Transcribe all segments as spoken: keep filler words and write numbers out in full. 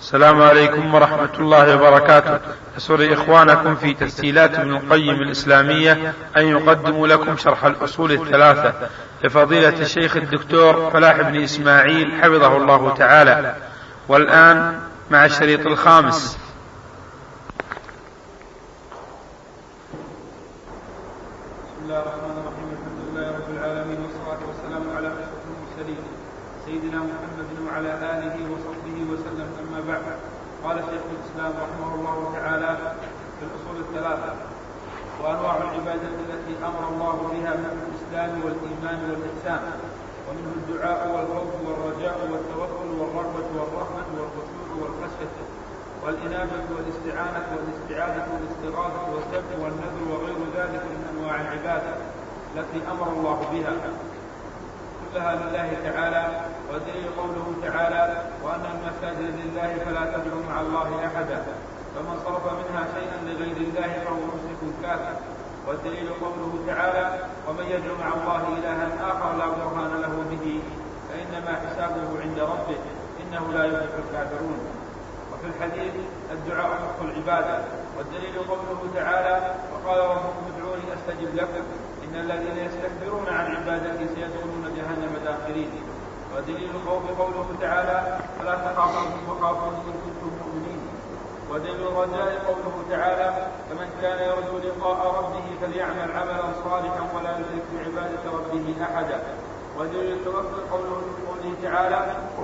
السلام عليكم ورحمة الله وبركاته. يسر إخوانكم في تسجيلات ابن القيم الإسلامية أن يقدموا لكم شرح الأصول الثلاثة لفضيلة الشيخ الدكتور فلاح بن إسماعيل حفظه الله تعالى. والآن مع الشريط الخامس. بسم الله الرحمن الرحيم. الحمد لله رب العالمين، والصلاة والسلام على أشرف المرسلين سيدنا محمد وعلى آله وصحبه وسلم. أما بعد، قال شيخ الإسلام رحمه الله تعالى في الأصول الثلاثة: وأنواع العبادة التي أمر الله بها من الإسلام والإيمان والإحسان، ومنه الدعاء والخوف والرجاء والتوكل والرغبة والرحمة والخشوع والخشية والإنابة والاستعانة والاستعاذة والاستغاثة والذبح والنذر وغير ذلك من أنواع العبادة التي أمر الله بها، كلها لله تعالى. ودليل قوله تعالى: وأن المساجد لله فلا تدعوا مع الله أحدا، فمن صرف منها شيئا لغير الله فهو مشرك كافر. والدليل قوله تعالى: ومن يدعو مع الله إلها آخر لا برهان له به فإنما حسابه عند ربه إنه لا يفلح الكافرون. وفي الحديث: الدعاء مخ العبادة. والدليل قوله تعالى: وقال ربكم ادعوني أستجب لكم إن الذين يستكبرون عن عبادتي سيدخلون جهنم داخرين. ودليل الخوف قوله تعالى: فلا تخافوهم وخافوني إن كنتم مؤمنين. ودليل الرجاء قوله تعالى: فمن كان يرجو لقاء ربه فليعمل عملا صالحا ولا يشرك بعبادة ربه أحدا. ودليل التوكل قوله تعالى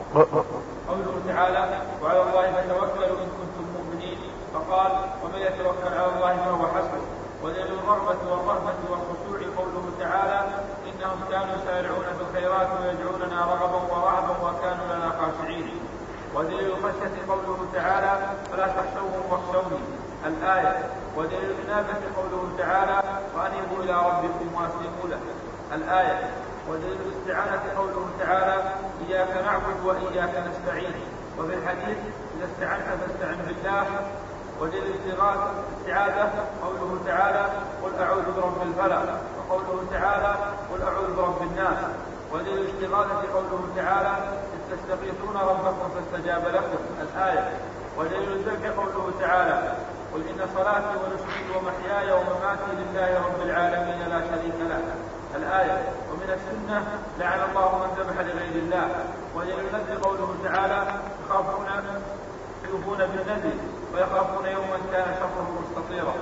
قوله تعالى: وعلى الله فتوكلوا إن كنتم مؤمنين، فقال: ومن يتوكل على الله فهو حسبه. ودليل الرغبة والرهبة والخشوع قوله تعالى: إنهم كانوا يسارعون في الخيرات ويدعوننا رغبا ورهبا وكانوا لنا خاشعين. ودليل الخشية قوله تعالى: فلا تخشوهم واخشوني الآية. ودليل الإنابة قوله تعالى: وأنيبوا إلى ربكم وأسلموا له الآية. ودليل الاستعانة قوله تعالى: إياك نعبد وإياك نستعين. وفي الحديث: إذا استعنت فاستعن بالله. ودليل الاستعاذة قوله تعالى: قل أعوذ برب الفلق. وقوله تعالى: قل أعوذ برب الناس. ودليل الاستغاثة قوله تعالى: إذ تستغيثون ربكم فاستجاب لكم الآية. ودليل الذبح قوله تعالى: قل إن صلاتي ونسكي ومحياي ومماتي لله رب العالمين لا شريك له الآية. ومن السنة: لعن الله من ذبح لغير الله. ودليل النذر قوله تعالى: يخافون يوفون بالنذر ويخافون يوما كان شره مستطيرا.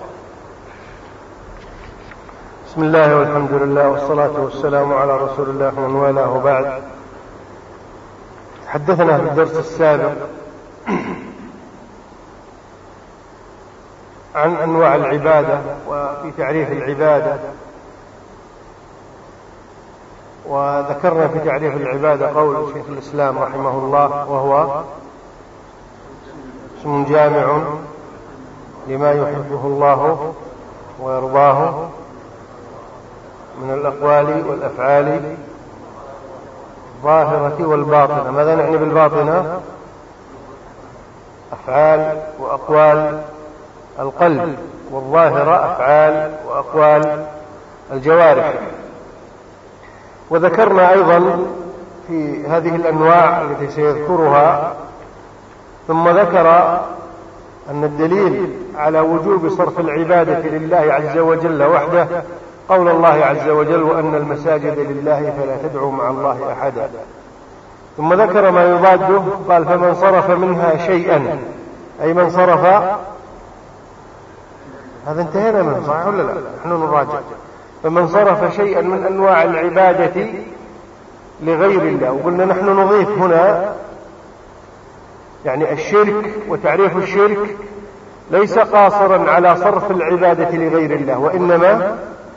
بسم الله والحمد لله والصلاة والسلام على رسول الله ومن والاه، وبعد. تحدثنا في الدرس السابق عن أنواع العبادة وفي تعريف العبادة، وذكرنا في تعريف العبادة قول شيخ الإسلام رحمه الله: وهو اسم جامع لما يحبه الله ويرضاه من الأقوال والأفعال الظاهرة والباطنة. ماذا نعني بالباطنة؟ أفعال وأقوال القلب، والظاهرة أفعال وأقوال الجوارح. وذكرنا أيضا في هذه الأنواع التي سيذكرها، ثم ذكر أن الدليل على وجوب صرف العبادة لله عز وجل وحده قول الله عز وجل: وأن المساجد لله فلا تدعوا مع الله أحدا. ثم ذكر ما يضاده، قال: فمن صرف منها شيئا، أي من صرف، هذا انتهينا منه صحيح ولا لا؟ نحن نراجع. فمن صرف شيئا من أنواع العبادة لغير الله، وقلنا نحن نضيف هنا يعني الشرك، وتعريف الشرك ليس قاصرا على صرف العبادة لغير الله، وإنما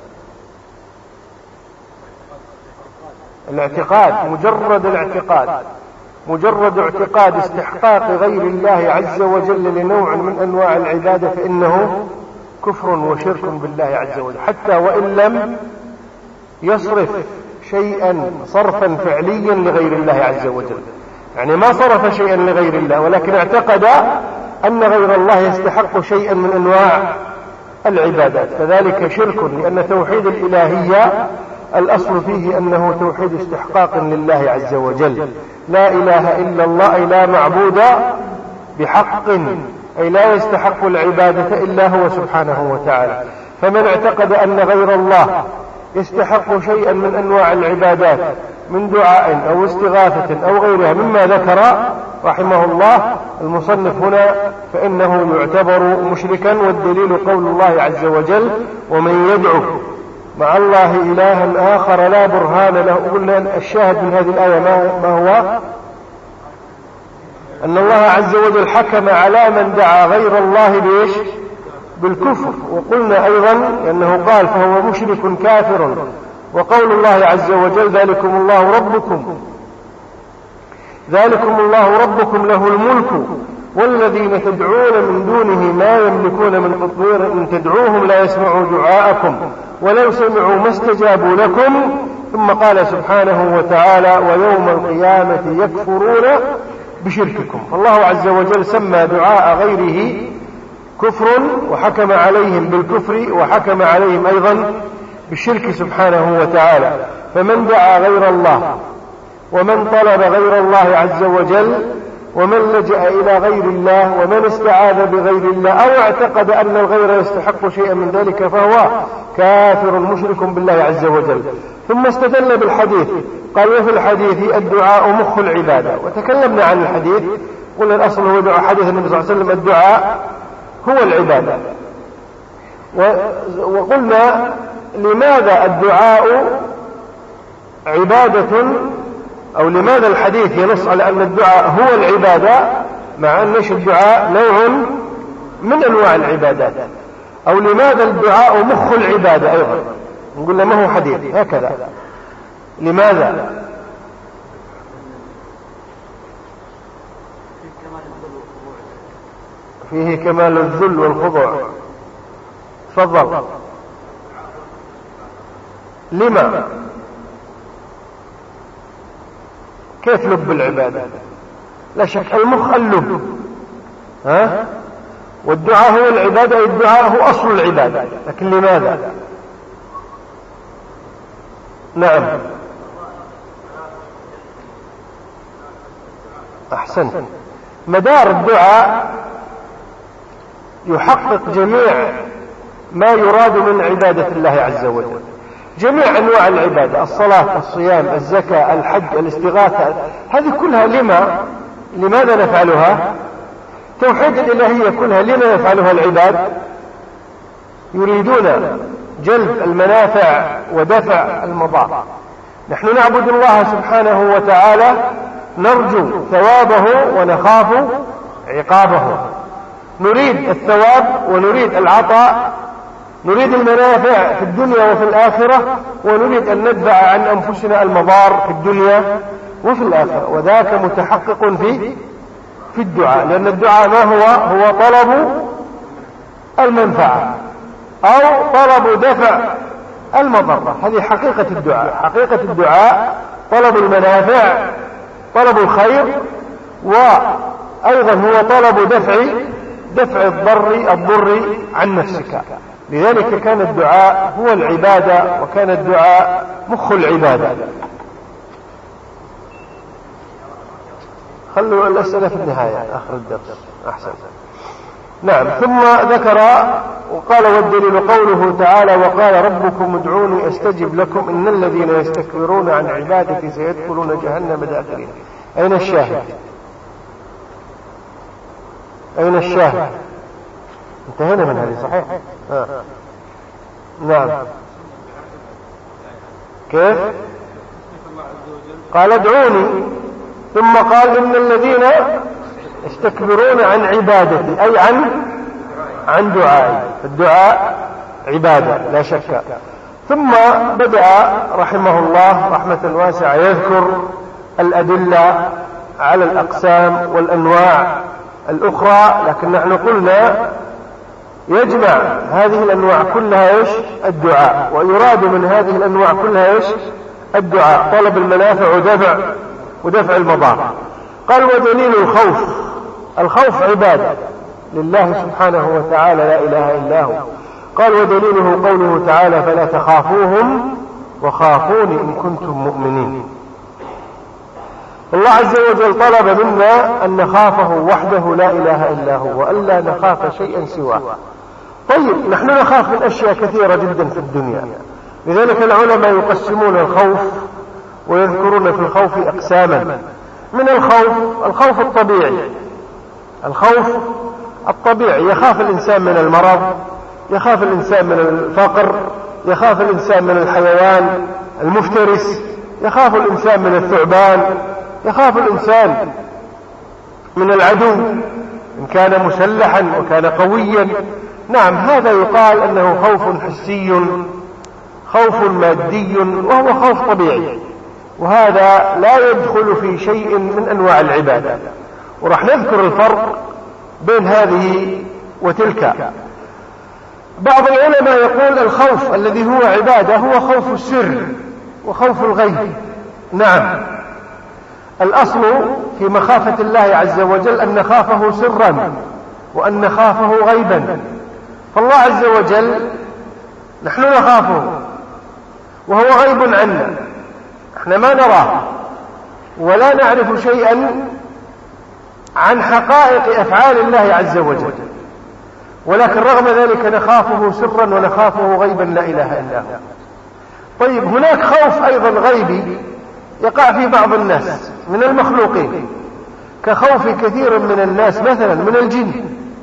الاعتقاد، مجرد الاعتقاد، مجرد اعتقاد استحقاق غير الله عز وجل لنوع من أنواع العبادة فإنه كفر وشرك بالله عز وجل، حتى وإن لم يصرف شيئا صرفا فعليا لغير الله عز وجل. يعني ما صرف شيئا لغير الله، ولكن اعتقد أن غير الله يستحق شيئا من أنواع العبادات، فذلك شرك، لأن توحيد الإلهية الأصل فيه أنه توحيد استحقاق لله عز وجل. لا إله إلا الله، أي لا معبود بحق، أي لا يستحق العبادة إلا هو سبحانه وتعالى. فمن اعتقد أن غير الله يستحق شيئا من أنواع العبادات من دعاء أو استغاثة أو غيرها مما ذكر رحمه الله المصنف هنا، فإنه يعتبر مشركا. والدليل قول الله عز وجل: ومن يدعو مع الله إلها آخر لا برهان له. قلنا الشاهد من هذه الآية ما هو؟ أن الله عز وجل حكم على من دعا غير الله بإيش؟ بالكفر. وقلنا أيضا أنه قال فهو مشرك كافر. وقول الله عز وجل: ذلكم الله ربكم ذلكم الله ربكم له الملك والذين تدعون من دونه ما يملكون من قطمير إن تدعوهم لا يسمعوا دعاءكم ولو سمعوا ما استجابوا لكم. ثم قال سبحانه وتعالى: ويوم القيامة يكفرون بشرككم. فالله عز وجل سمى دعاء غيره كفر وحكم عليهم بالكفر وحكم عليهم أيضا بالشرك سبحانه وتعالى. فمن دعا غير الله ومن طلب غير الله عز وجل ومن لجأ إلى غير الله ومن استعاذ بغير الله أو اعتقد أن الغير يستحق شيئا من ذلك فهو كافر مشرك بالله عز وجل. ثم استدل بالحديث قال: وفي الحديث الدعاء مخ العبادة. وتكلمنا عن الحديث، قلنا الأصل هو دعاء حديث النبي صلى الله عليه وسلم الدعاء هو العبادة. وقلنا لماذا الدعاء عبادة، أو لماذا الحديث ينص على أن الدعاء هو العبادة مع أن الدعاء نوع من أنواع العبادات، أو لماذا الدعاء مخ العبادة أيضا. نقول ما هو حديث هكذا. لماذا؟ فيه كمال الذل والخضوع. تفضل. لما؟ كيف لب العبادة؟ لا شك المخ اللب، ها؟ والدعاء هو العبادة، الدعاء هو أصل العبادة. لكن لماذا؟ نعم أحسنت. مدار الدعاء يحقق جميع ما يراد من عبادة الله عز وجل، جميع أنواع العبادة: الصلاة، الصيام، الزكاة، الحج، الاستغاثة، هذه كلها لما لماذا نفعلها؟ توحيد الإلهية كلها لما يفعلها العباد؟ يريدون جلب المنافع ودفع المضار. نحن نعبد الله سبحانه وتعالى نرجو ثوابه ونخاف عقابه، نريد الثواب ونريد العطاء، نريد المنافع في الدنيا وفي الآخرة، ونريد أن ندفع عن أنفسنا المضار في الدنيا وفي الآخرة. وذاك متحقق في في الدعاء، لأن الدعاء ما هو؟ هو طلب المنفعة أو طلب دفع المضرة. هذه حقيقة الدعاء. حقيقة الدعاء طلب المنافع، طلب الخير، وأيضا هو طلب دفع دفع الضر الضر عن نفسك. لذلك كان الدعاء هو العبادة، وكان الدعاء مخ العبادة. خلوا الأسئلة في النهاية آخر الدرس أحسن. نعم. ثم ذكر وقال: والدليل قوله تعالى: وقال ربكم ادعوني أستجب لكم إن الذين يستكبرون عن عبادتي سيدخلون جهنم داخلين. أين الشاهد؟ أين الشاهد؟ انتهينا من هذه صحيح؟ آه. نعم. كيف؟ قال ادعوني، ثم قال إن الذين يستكبرون عن عبادتي، أي عن عن دعائي. الدعاء عبادة لا شك. ثم بدأ رحمه الله رحمة واسعة يذكر الأدلة على الأقسام والأنواع الأخرى، لكن نحن قلنا يجمع هذه الأنواع كلها إيش؟ الدعاء. ويراد من هذه الأنواع كلها إيش؟ الدعاء، طلب المنافع ودفع ودفع المضار. قال: ودليل الخوف. الخوف عبادة لله سبحانه وتعالى لا إله إلا هو. قال: ودليله قوله تعالى: فلا تخافوهم وخافوني إن كنتم مؤمنين. الله عز وجل طلب منا أن نخافه وحده لا إله إلا هو، وألا نخاف شيئا سواه. طيب نحن نخاف من أشياء كثيرة جدا في الدنيا، لذلك العلماء يقسمون الخوف ويذكرون في الخوف أقساما. من الخوف الخوف الطبيعي، الخوف الطبيعي يخاف الإنسان من المرض، يخاف الإنسان من الفقر، يخاف الإنسان من الحيوان المفترس، يخاف الإنسان من الثعبان، يخاف الإنسان من العدو إن كان مسلحا وكان قويا. نعم، هذا يقال أنه خوف حسي، خوف مادي، وهو خوف طبيعي، وهذا لا يدخل في شيء من أنواع العبادة. ورح نذكر الفرق بين هذه وتلك. بعض العلماء يقول الخوف الذي هو عبادة هو خوف السر وخوف الغيب. نعم، الأصل في مخافة الله عز وجل أن نخافه سرا وأن نخافه غيبا. فالله عز وجل نحن نخافه وهو غيب عنا، احنا ما نراه ولا نعرف شيئا عن حقائق أفعال الله عز وجل، ولكن رغم ذلك نخافه سرا ونخافه غيبا لا إله إلا هو. طيب هناك خوف أيضا غيبي يقع في بعض الناس من المخلوقين، كخوف كثير من الناس مثلا من الجن.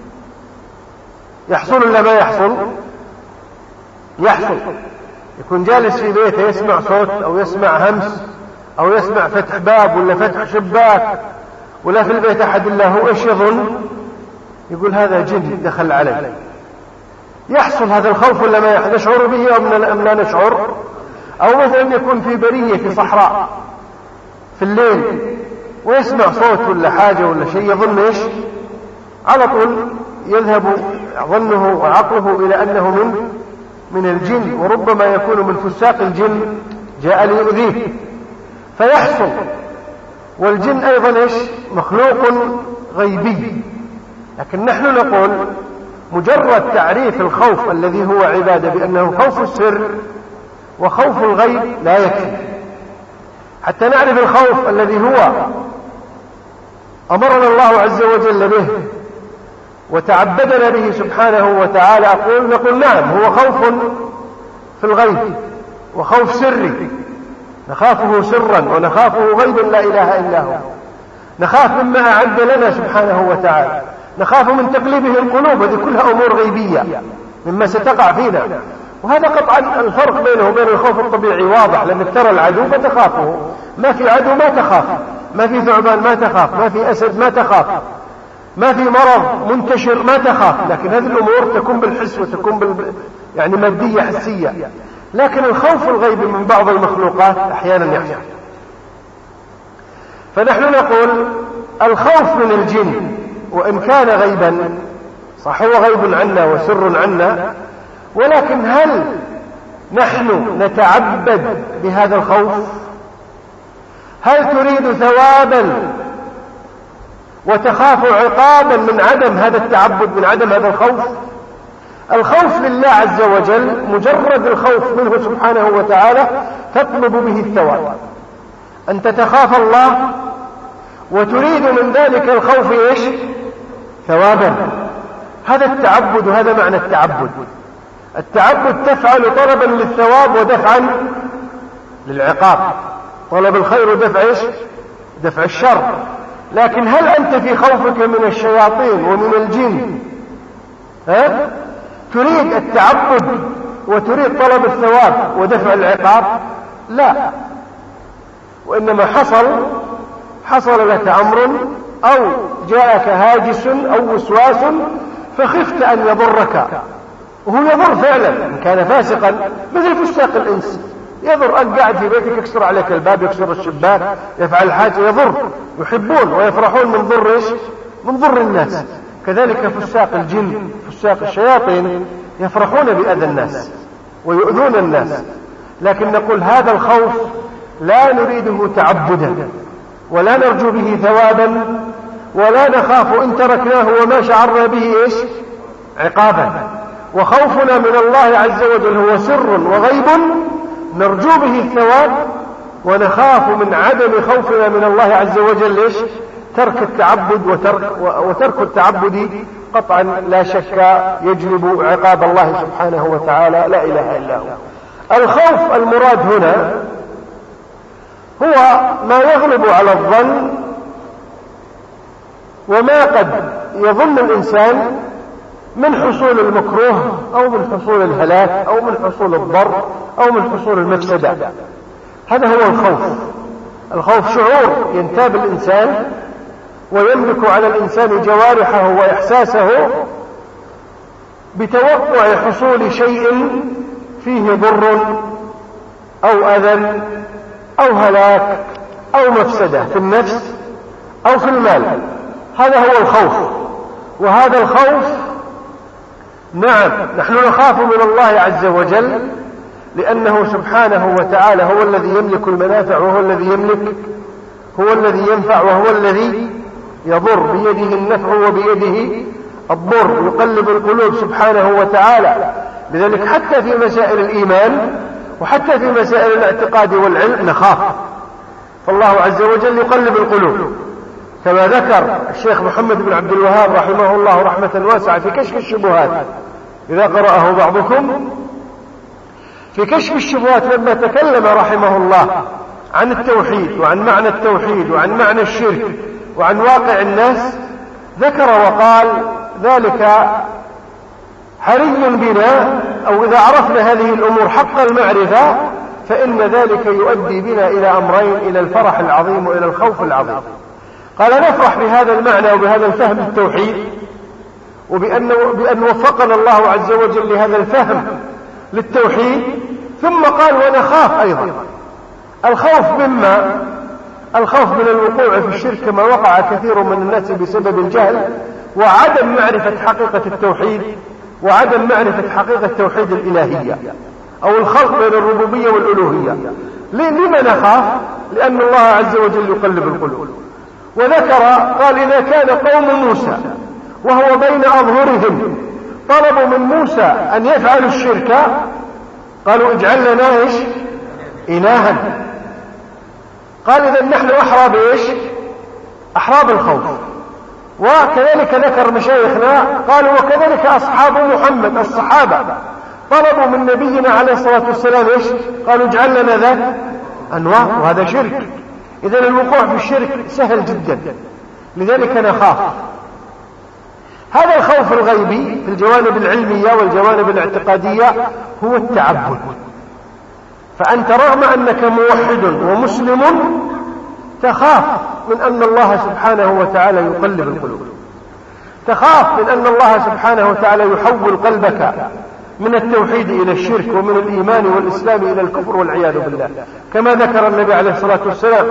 يحصل ولا ما يحصل؟ يحصل. يكون جالس في بيته يسمع صوت أو يسمع همس أو يسمع فتح باب ولا فتح شباك، ولا في البيت أحد إلا هو، إيش يظن؟ يقول هذا جن دخل علي. يحصل هذا الخوف ولا ما يحصل؟ نشعر به أم لا نشعر؟ أو مثلا يكون في برية في صحراء في الليل ويسمع صوت ولا حاجة ولا شيء، يظن إيش؟ على طول يذهب ظنه وعقله إلى أنه من من الجن، وربما يكون من فساق الجن جاء ليؤذيه فيحصل. والجن أيضا إيش؟ مخلوق غيبي. لكن نحن نقول مجرد تعريف الخوف الذي هو عبادة بأنه خوف السر وخوف الغيب لا يكفي. حتى نعرف الخوف الذي هو أمرنا الله عز وجل به وتعبدنا به سبحانه وتعالى، أقول نقول نعم هو خوف في الغيب وخوف سري، نخافه سرا ونخافه غيبا لا إله إلا هو. نخاف مما أعد لنا سبحانه وتعالى، نخاف من تقليبه القلوب، هذه كلها أمور غيبية مما ستقع فينا. وهذا قطعا الفرق بينه وبين الخوف الطبيعي واضح، لأنك ترى العدو فتخافه، ما في عدو ما تخاف، ما في ثعبان ما تخاف، ما في أسد ما تخاف، ما في مرض منتشر ما تخاف. لكن هذه الأمور تكون بالحس وتكون بال... يعني مادية حسية. لكن الخوف الغيبي من بعض المخلوقات أحيانا يحصل. فنحن نقول الخوف من الجن وإن كان غيبا، صح هو غيب عنا وسر عنا، ولكن هل نحن نتعبد بهذا الخوف؟ هل تريد ثوابا وتخاف عقابا من عدم هذا التعبد، من عدم هذا الخوف؟ الخوف لله عز وجل مجرد الخوف منه سبحانه وتعالى تطلب به الثواب، أن تتخاف الله وتريد من ذلك الخوف إيش؟ ثوابا. هذا التعبد، وهذا معنى التعبد. التعبد تفعل طلبا للثواب ودفعا للعقاب، طلب الخير ودفع إيش؟ دفع الشر. لكن هل أنت في خوفك من الشياطين ومن الجن ها؟ تريد التعبد وتريد طلب الثواب ودفع العقاب؟ لا، وإنما حصل حصل لك أمر أو جاءك هاجس أو وسواس فخفت أن يضرك، وهو يضر فعلا إن كان فاسقا، مثل فساق الإنس يضر. أن قاعد في بيتك يكسر عليك الباب، يكسر الشباك، يفعل حاجة يضر، يحبون ويفرحون من ضر إيش؟ من ضر الناس. كذلك فساق الجن، فساق الشياطين يفرحون بأذى الناس ويؤذون الناس. لكن نقول هذا الخوف لا نريده تعبدا ولا نرجو به ثوابا ولا نخاف إن تركناه وما شعرنا به إيش؟ عقابا. وخوفنا من الله عز وجل هو سر وغيب نرجو به الثواب ونخاف من عدم خوفنا من الله عز وجل ليش؟ ترك التعبد، وترك, وترك التعبد قطعا لا شك يجلب عقاب الله سبحانه وتعالى لا إله إلا هو. الخوف المراد هنا هو ما يغلب على الظن، وما قد يظن الإنسان من حصول المكروه أو من حصول الهلاك أو من حصول الضر أو من حصول المفسدة. هذا هو الخوف. الخوف شعور ينتاب الإنسان ويملك على الإنسان جوارحه وإحساسه بتوقع حصول شيء فيه ضر أو أذى أو هلاك أو مفسدة في النفس أو في المال. هذا هو الخوف. وهذا الخوف نعم نحن نخاف من الله عز وجل لأنه سبحانه وتعالى هو الذي يملك المنافع وهو الذي يملك، هو الذي ينفع وهو الذي يضر، بيده النفع وبيده الضر، يقلب القلوب سبحانه وتعالى. لذلك حتى في مسائل الإيمان وحتى في مسائل الاعتقاد والعلم نخاف، فالله عز وجل يقلب القلوب كما ذكر الشيخ محمد بن عبد الوهاب رحمه الله رحمة واسعة في كشف الشبهات إذا قرأه بعضكم، في كشف الشبهات لما تكلم رحمه الله عن التوحيد وعن معنى التوحيد وعن معنى الشرك وعن واقع الناس، ذكر وقال ذلك حري بنا، أو إذا عرفنا هذه الأمور حق المعرفة فإن ذلك يؤدي بنا إلى أمرين، إلى الفرح العظيم وإلى الخوف العظيم. قال نفرح بهذا المعنى وبهذا الفهم التوحيد، وبأن بأن وفقنا الله عز وجل لهذا الفهم للتوحيد، ثم قال ونخاف أيضا. الخوف مما الخوف من الوقوع في الشرك كما وقع كثير من الناس بسبب الجهل وعدم معرفة حقيقة التوحيد وعدم معرفة حقيقة توحيد الإلهية أو الخلط بين الربوبية والألوهية. لما نخاف؟ لأن الله عز وجل يقلب القلوب. وذكر قال إذا كان قوم موسى وهو بين أظهرهم طلبوا من موسى أن يفعلوا الشرك، قالوا اجعل لنا إيش؟ إلها. قال إذا نحن أحرى بإيش؟ أحرى بالخوف. وكذلك ذكر مشايخنا قالوا وكذلك أصحاب محمد الصحابة طلبوا من نبينا عليه الصلاة والسلام إيش؟ قالوا اجعل لنا ذات أنواع، وهذا شرك. إذن الوقوع في الشرك سهل جدا، لذلك نخاف. هذا الخوف الغيبي في الجوانب العلمية والجوانب الاعتقادية هو التعبد. فأنت رغم أنك موحد ومسلم تخاف من أن الله سبحانه وتعالى يقلب القلوب، تخاف من أن الله سبحانه وتعالى يحول قلبك من التوحيد إلى الشرك ومن الإيمان والإسلام إلى الكفر والعياذ بالله، كما ذكر النبي عليه الصلاة والسلام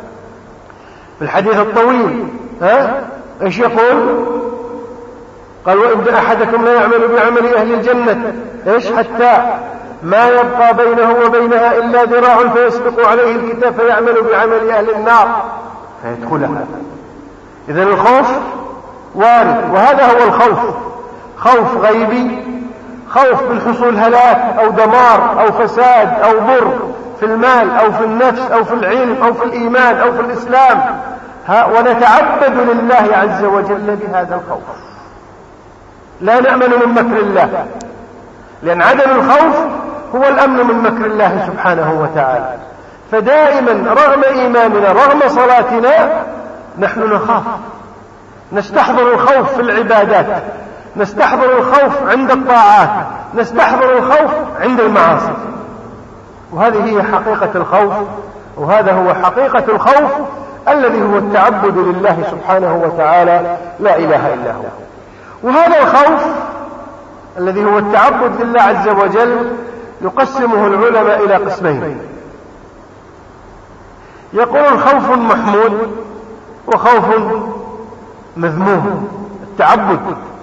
في الحديث الطويل. ها إيش يقول؟ قال وإن أحدكم لا يعمل بعمل أهل الجنة إيش حتى ما يبقى بينه وبينها إلا ذراع فيسبق عليه الكتاب فيعمل بعمل أهل النار فيدخلها. إذن الخوف وارد، وهذا هو الخوف، خوف غيبي، خوف من حصول هلاك أو دمار أو فساد أو ضر في المال أو في النفس أو في العلم أو في الإيمان أو في الإسلام. ونتعبد لله عز وجل بهذا الخوف، لا نأمن من مكر الله، لأن عدم الخوف هو الأمن من مكر الله سبحانه وتعالى. فدائما رغم إيماننا رغم صلاتنا نحن نخاف، نستحضر الخوف في العبادات، نستحضر الخوف عند الطاعات، نستحضر الخوف عند المعاصي. وهذه هي حقيقة الخوف، وهذا هو حقيقة الخوف الذي هو التعبد لله سبحانه وتعالى لا إله إلا هو. وهذا الخوف الذي هو التعبد لله عز وجل يقسمه العلماء إلى قسمين. يقول خوف محمود وخوف مذموم. التعبد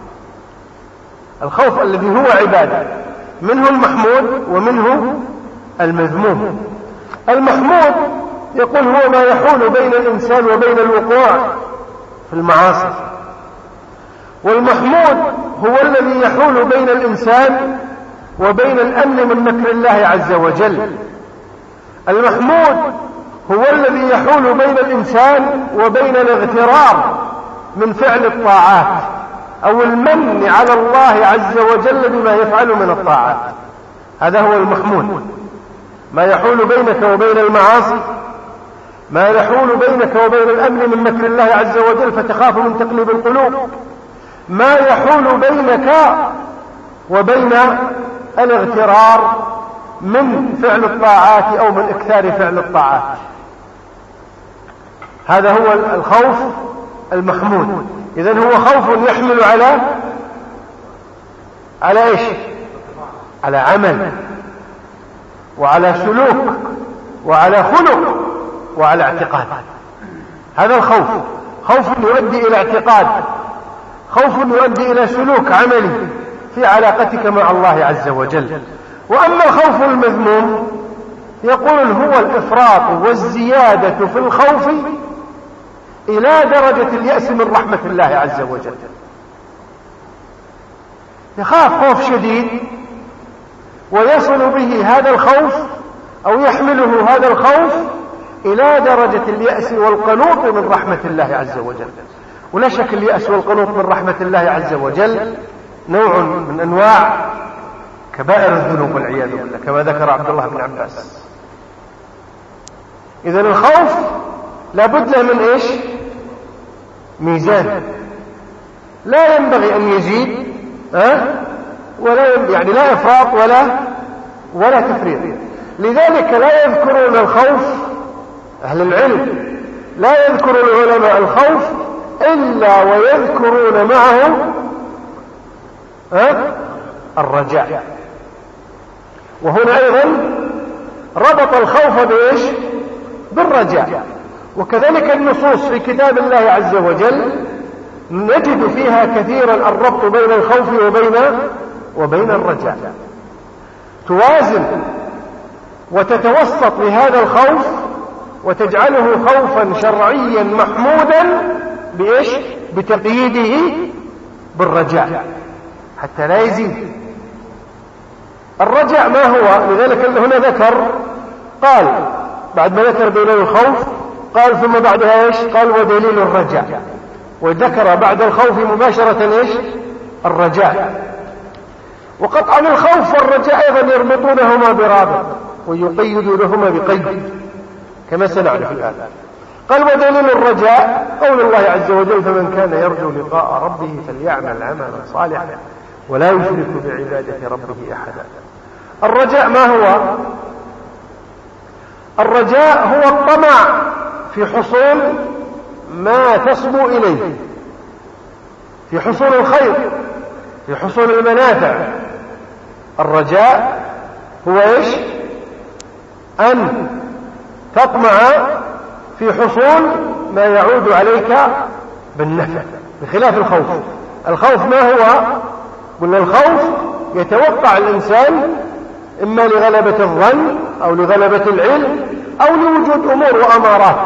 الخوف الذي هو عبادة، منه المحمود ومنه المذموم. المحمود يقول هو ما يحول بين الإنسان وبين الوقوع في المعاصي، والمحمود هو الذي يحول بين الإنسان وبين الأمن من مكر الله عز وجل. المحمود هو الذي يحول بين الإنسان وبين الاغترار من فعل الطاعات أو المن على الله عز وجل بما يفعل من الطاعات. هذا هو المحمود، ما يحول بينك وبين المعاصي، ما يحول بينك وبين الأمن من مكر الله عز وجل فتخاف من تقليب القلوب، ما يحول بينك وبين الاغترار من فعل الطاعات أو من إكثار فعل الطاعات. هذا هو الخوف المحمود. إذن هو خوف يحمل على على إيش؟ على عمل وعلى سلوك وعلى خلق وعلى اعتقاد. هذا الخوف خوف يؤدي إلى اعتقاد، خوف يؤدي إلى سلوك عملي في علاقتك مع الله عز وجل. وأما الخوف المذموم يقول هو الإفراط والزيادة في الخوف إلى درجة اليأس من رحمة الله عز وجل. يخاف خوف شديد ويصل به هذا الخوف أو يحمله هذا الخوف إلى درجة اليأس والقنوط من رحمة الله عز وجل. ولا شك اليأس والقنوط من رحمة الله عز وجل نوع من أنواع كبائر الذنوب والعياذ بالله كما ذكر عبد الله بن عباس. إذن الخوف لابد له من إيش؟ ميزان، لا ينبغي أن يزيد أه؟ ولا يعني لا إفراط ولا ولا تفريط. لذلك لا يذكرون الخوف أهل العلم، لا يذكر العلماء الخوف إلا ويذكرون معه أه؟ الرجاء. وهنا أيضا ربط الخوف بإيش؟ بالرجاء. وكذلك النصوص في كتاب الله عز وجل نجد فيها كثيرا الربط بين الخوف وبين وبين الرجاء، توازن وتتوسط لهذا الخوف وتجعله خوفا شرعيا محمودا بإيش؟ بتقييده بالرجاء حتى لا يزيد. الرجاء ما هو؟ لذلك هنا ذكر قال بعد ما ذكر دليل الخوف قال ثم بعدها ايش؟ قال ودليل الرجاء، وذكر بعد الخوف مباشرة ايش؟ الرجاء. وقطعا الخوف والرجاء ايضا يربطونهما برابط ويقيدونهما بقيد كما سنعرف الآن. قال ودليل الرجاء قول الله عز وجل فمن كان يرجو لقاء ربه فليعمل عملا صالحا ولا يشرك بعبادة ربه أحدا. الرجاء ما هو؟ الرجاء هو الطمع في حصول ما تصبو إليه، في حصول الخير، في حصول المنافع. الرجاء هو إيش؟ أن تطمع في حصول ما يعود عليك بالنفع بخلاف الخوف. الخوف ما هو؟ قلنا الخوف يتوقع الإنسان إما لغلبة الظن أو لغلبة العلم أو لوجود أمور وأمارات.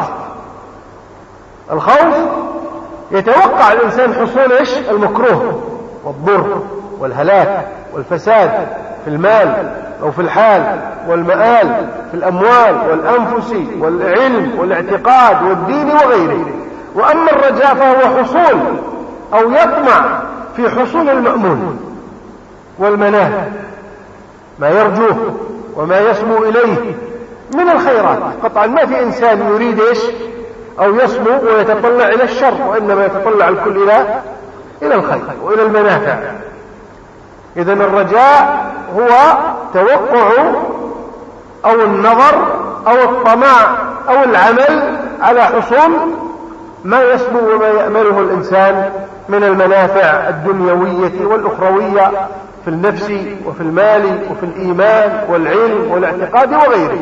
الخوف يتوقع الإنسان حصول إيش؟ المكروه والضر والهلاك والفساد في المال أو في الحال والمآل، في الأموال والأنفس والعلم والاعتقاد والدين وغيره. وأما الرجاء فهو حصول أو يطمع في حصول المأمون والمنافع، ما يرجوه وما يسمو إليه من الخيرات. قطعا ما في إنسان يريد إيش؟ أو يسمو ويتطلع إلى الشر، وإنما يتطلع الكل إلى إلى الخير وإلى المنافع. إذن الرجاء هو توقع أو النظر أو الطمع أو العمل على حصول ما يسمو وما يأمله الإنسان من المنافع الدنيوية والأخروية في النفس وفي المال وفي الإيمان والعلم والاعتقاد وغيره.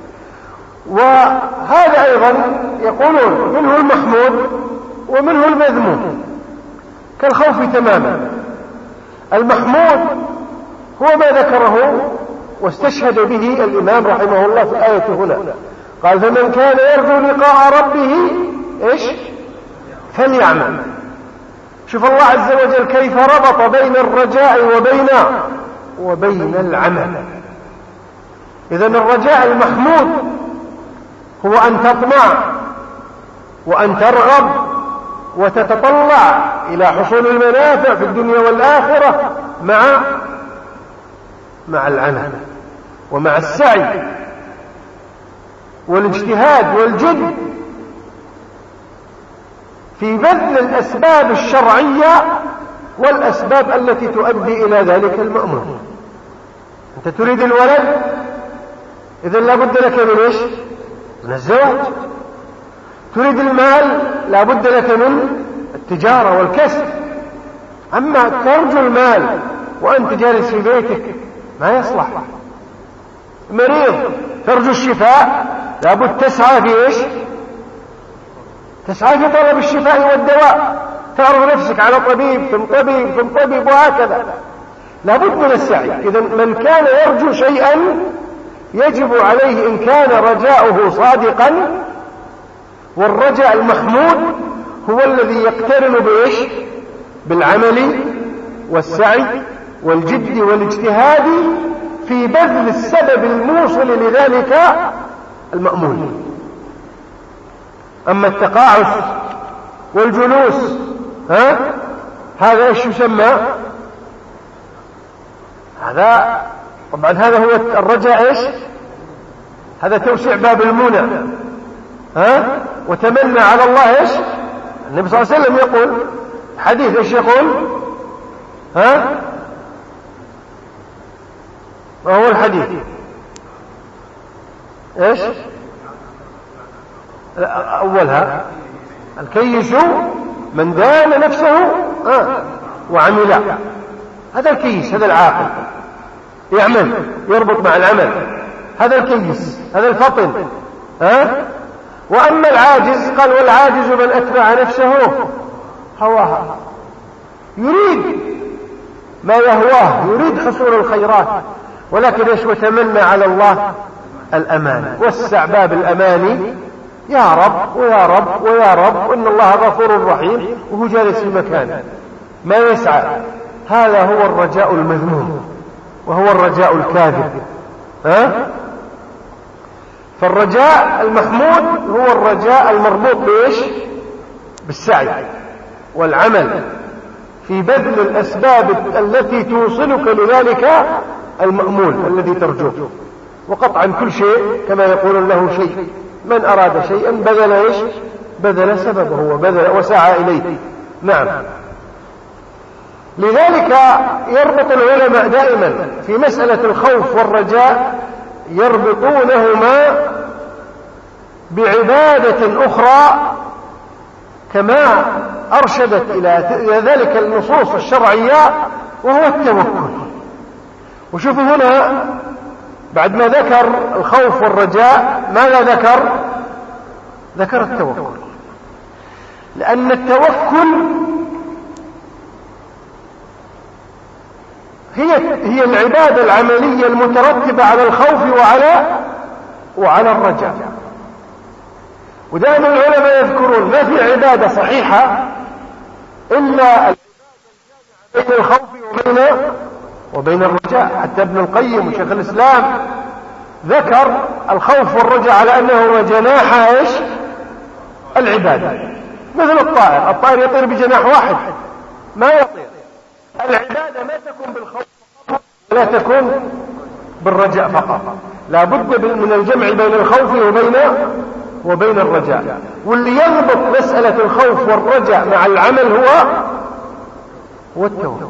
وهذا أيضا يقولون منه المحمود ومنه المذموم كالخوف تماما. المحمود هو ما ذكره واستشهد به الإمام رحمه الله في الآية هنا، قال فمن كان يرجو لقاء ربه إيش؟ فليعمل. شوف الله عز وجل كيف ربط بين الرجاء وبين وبين العمل. إذن الرجاء المحمود هو أن تطمع وأن ترغب وتتطلع إلى حصول المنافع في الدنيا والآخرة مع مع العمل ومع السعي والاجتهاد والجد في بذل الأسباب الشرعية والأسباب التي تؤدي إلى ذلك المأمور. أنت تريد الولد، إذن لا بد لك من إيش؟ من الزواج. تريد المال، لا بد لك من التجارة والكسب. أما ترجو المال وأنت جالس في بيتك ما يصلح. مريض ترجو الشفاء، لا بد تسعى في إيش؟ تسعى في طلب الشفاء والدواء، تعرض نفسك على طبيب ثم طبيب ثم طبيب وهكذا، لا بد من السعي. إذن من كان يرجو شيئا يجب عليه إن كان رجاؤه صادقا، والرجاء المحمود هو الذي يقترن بإيش؟ بالعمل والسعي والجد والاجتهاد في بذل السبب الموصل لذلك المأمول. أما التقاعس والجلوس ها هذا ايش يسمى؟ هذا طبعا هذا هو الرجاء ايش؟ هذا توسع باب المنى ها وتمنى على الله ايش؟ النبي صلى الله عليه وسلم يقول حديث ايش يقول؟ ها ما هو الحديث؟ ايش؟ أولها الكيس من دان نفسه آه وعمل. هذا الكيس، هذا العاقل يعمل يربط مع العمل، هذا الكيس، هذا الفطن. آه وأما العاجز قال والعاجز من أتبع نفسه هواها، يريد ما يهواه، يريد حصول الخيرات، ولكن ايش؟ وتمنى على الله الأمان. وسع باب الأماني يا رب ويا رب ويا رب، وإن الله غفور رحيم، وهو جالس في مكانه ما يسعى. هذا هو الرجاء المذموم وهو الرجاء الكاذب. ها؟ فالرجاء المحمود هو الرجاء المربوط بإيش؟ بالسعي والعمل في بذل الأسباب التي توصلك لذلك المأمول الذي ترجوه. وقطعا كل شيء كما يقولون له شيء، من أراد شيئا بذل إيش؟ بذل سببه وبذل وسعى إليه. نعم. لذلك يربط العلماء دائما في مسألة الخوف والرجاء، يربطونهما بعبادة أخرى كما أرشدت إلى ذلك النصوص الشرعية، وهو التوكل. وشوفوا هنا بعد ما ذكر الخوف والرجاء ماذا ذكر؟ ذكر التوكل، لأن التوكل هي هي العبادة العملية المترتبة على الخوف وعلى وعلى الرجاء. ودائما العلماء يذكرون ما في عبادة صحيحة إلا بين الخوف وبين وبين الرجاء. حتى ابن القيم وشيخ الإسلام ذكر الخوف والرجاء على أنه جناح إيش؟ العبادة. مثل الطائر، الطائر يطير بجناح واحد ما يطير. العبادة ما تكون بالخوف فقط ولا تكون بالرجاء فقط، لا بد من الجمع بين الخوف وبين وبين الرجاء. واللي يضبط مسألة الخوف والرجاء مع العمل هو هو التوكل.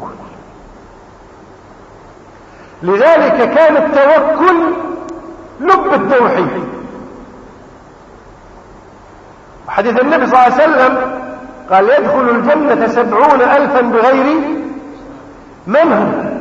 لذلك كان التوكل لب التوحيد. حديث النبي صلى الله عليه وسلم قال يدخل الجنة سبعون ألفا بغير من هم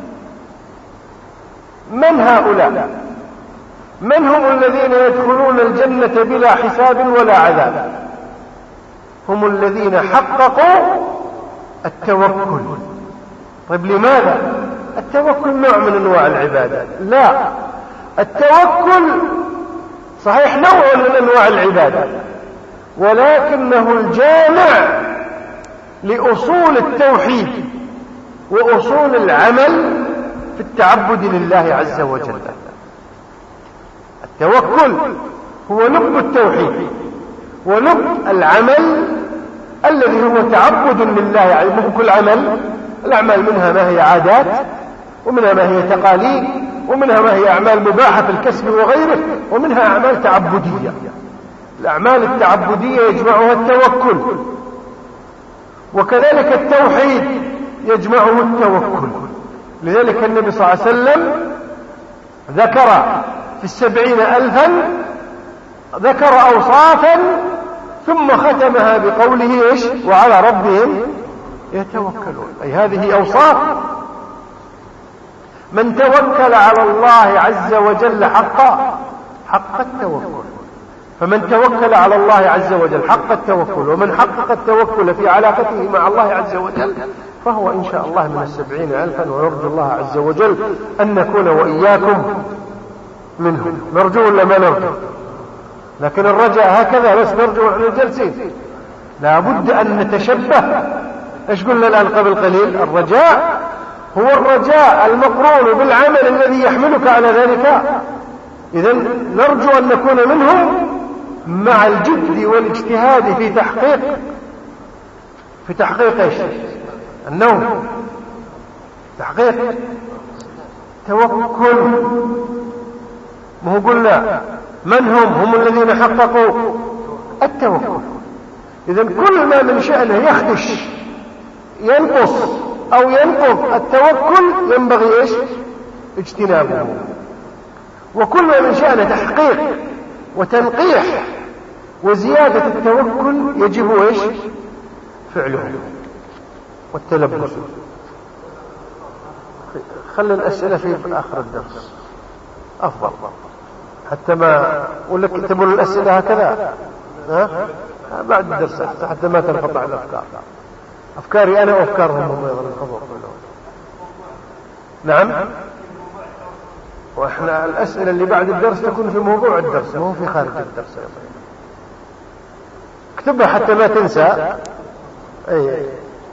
من هؤلاء؟ من هم الذين يدخلون الجنة بلا حساب ولا عذاب؟ هم الذين حققوا التوكل. طيب لماذا؟ التوكل نوع من انواع العبادة؟ لا، التوكل صحيح نوع من انواع العبادة، ولكنه الجامع لأصول التوحيد وأصول العمل في التعبد لله عز وجل. التوكل هو لب التوحيد ولب العمل الذي هو تعبد لله. يعني مو كل عمل، الأعمال منها ما هي عادات، ومنها ما هي تقاليد، ومنها ما هي أعمال مباحة في الكسب وغيره، ومنها أعمال تعبدية. الأعمال التعبدية يجمعها التوكل، وكذلك التوحيد يجمعه التوكل. لذلك النبي صلى الله عليه وسلم ذكر في السبعين ألفا ذكر أوصافا ثم ختمها بقوله إيش؟ وعلى ربهم يتوكلون. أي هذه أوصاف من توكل على الله عز وجل حق حق التوكل. فمن توكل على الله عز وجل حق التوكل، ومن حقق التوكل في علاقته مع الله عز وجل، فهو إن شاء الله من السبعين ألفا، ونرجو الله عز وجل أن نكون وإياكم منهم. نرجو ولا ما نرجو؟ لكن الرجاء هكذا بس نرجو عن الجلسين، لا بد أن نتشبه. ايش قلنا الآن قبل قليل؟ الرجاء هو الرجاء المقرون بالعمل الذي يحملك على ذلك. إذن نرجو أن نكون منهم مع الجد والاجتهاد في تحقيق في تحقيق ايش؟ النوم، تحقيق توكل. ما هو قلنا من هم؟ هم الذين حققوا التوكل. إذن كل ما من شأنه يخدش ينقص أو ينقض التوكل ينبغي ايش؟ اجتنابه. وكل ما من شأنه تحقيق وتنقيح وزيادة التوكل يجب ايش؟ فعله والتلبس. خلي الأسئلة في آخر الدرس أفضل، حتى ما ولا تكتبوا الأسئلة هكذا ها؟ بعد الدرس حتى ما تنقطع الأفكار. أفكاري أنا وأفكارهم هم أيضا الخبر. نعم، وإحنا الأسئلة اللي بعد الدرس تكون في موضوع الدرس، مو في خارج الدرس. اكتبها حتى ما تنسى. أي.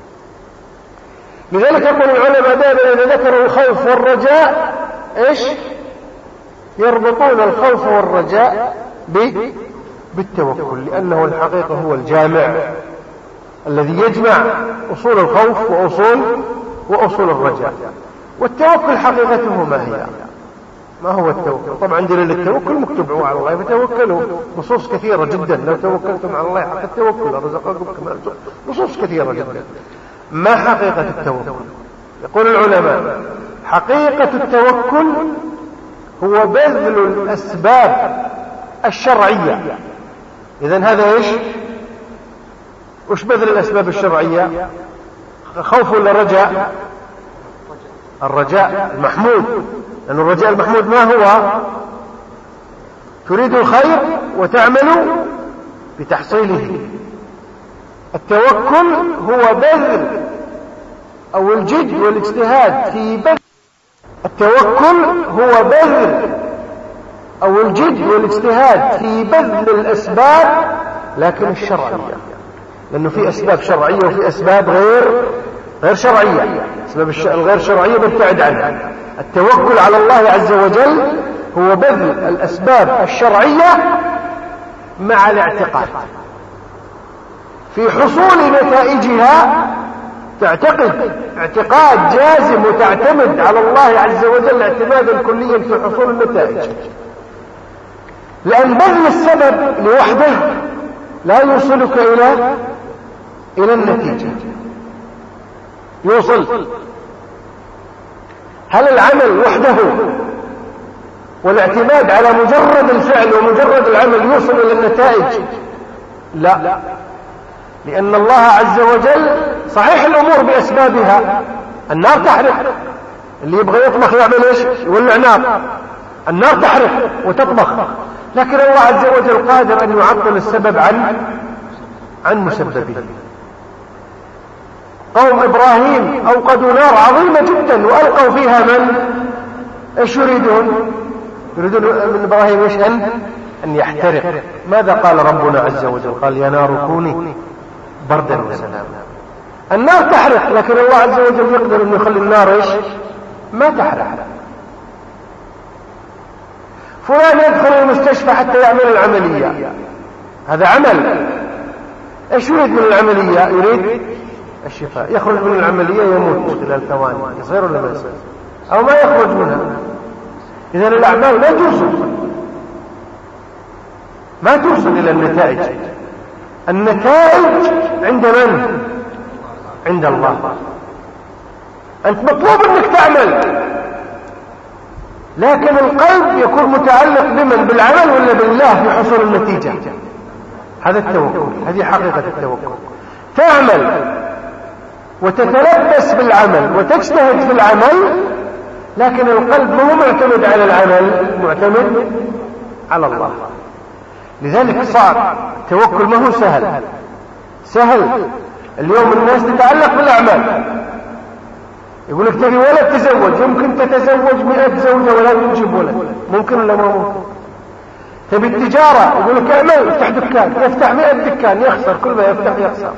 لذلك يقول العلماء دائما إذا ذكروا الخوف والرجاء إيش؟ يربطون الخوف والرجاء بالتوكل، لأنه الحقيقة هو الجامع الذي يجمع أصول الخوف وأصول وأصول الرجاء. والتوكل حقيقته ما هي؟ ما هو التوكل؟ طبعا دليل التوكل مكتوب على الله فتوكلوا، نصوص كثيرة جدا. لو توكلتم على الله حق التوكل رزقكم كما رزق، نصوص كثيرة جدا. ما حقيقة التوكل؟ يقول العلماء حقيقة التوكل هو بذل الأسباب الشرعية. إذن هذا إيش؟ وش بذل الأسباب الشرعية؟ خوف ولا رجاء؟ الرجاء المحمود، لأن الرجاء المحمود ما هو؟ تريد الخير وتعمل بتحصيله. التوكل هو بذل أو الجد والاجتهاد في بذل التوكل هو بذل أو الجد والاجتهاد في بذل الأسباب، لكن الشرعية، لأنه في أسباب شرعية وفي أسباب غير غير شرعية. أسباب الغير شرعية بنبتعد عنها. التوكل على الله عز وجل هو بذل الأسباب الشرعية مع الاعتقاد في حصول نتائجها. تعتقد اعتقاد جازم وتعتمد على الله عز وجل اعتمادا كليا في حصول النتائج، لأن بذل السبب لوحده لا يوصلك إلى إلى النتيجة. يوصل هل العمل وحده والاعتماد على مجرد الفعل ومجرد العمل يوصل إلى النتائج؟ لا، لأن الله عز وجل صحيح الأمور بأسبابها. النار تحرق، اللي يبغى يطبخ يعمل إيش؟ يولع نار. النار تحرق وتطبخ، لكن الله عز وجل قادر أن يعطل السبب عن عن مسببه. قوم إبراهيم أوقدوا نار عظيمة جدا وألقوا فيها من؟ إيش يريدون؟ يريدون من إبراهيم إيش؟ أن أن يحترق. ماذا قال ربنا عز وجل؟ قال يا نار كوني بردا وسلاما. النار تحرق، لكن الله عز وجل يقدر أن يخلي النار إيش؟ ما تحرق. فلان يدخل المستشفى حتى يعمل العملية، هذا عمل. ايش يريد من العملية؟ يريد الشفاء. يخرج من العملية يموت خلال ثواني، يصير ولا ما يصير؟ او ما يخرج منها. اذا الاعمال لا توصل ما توصل الى النتائج. النتائج عند من؟ عند الله. انت مطلوب انك تعمل، لكن القلب يكون متعلق بمن؟ بالعمل ولا بالله في حصول النتيجة؟ هذا التوكل، هذه حقيقة التوكل. تعمل وتتلبس بالعمل وتجتهد في العمل، لكن القلب ما هو معتمد على العمل، معتمد على الله. لذلك صعب التوكل، ما هو سهل. سهل اليوم الناس تتعلق بالأعمال، يقول لك تبي ولد تزوج، يمكن تتزوج مئة زوجة ولا تنجب ولد، ممكن ولا ما ممكن؟ تبي التجارة، يقول لك اعمل افتح دكان، يفتح مئة دكان يخسر، كل ما يفتح يخسر.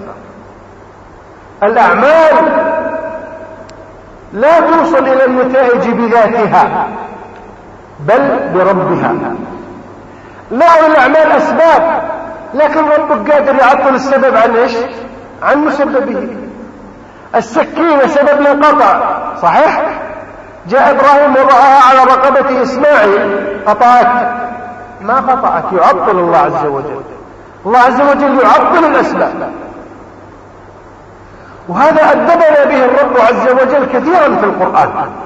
الأعمال لا توصل إلى النتائج بذاتها بل بربها. لا، الأعمال أسباب، لكن ربك قادر يعطل السبب عن إيش؟ عن مسببه. السكينة سبب للقطع، صحيح؟ جاء إبراهيم وضعها على رقبة إسماعيل، قطعت؟ ما قطعت، يعطل الله عز وجل. الله عز وجل يعطل الأسباب، وهذا أدبنا به الرب عز وجل كثيرا في القرآن،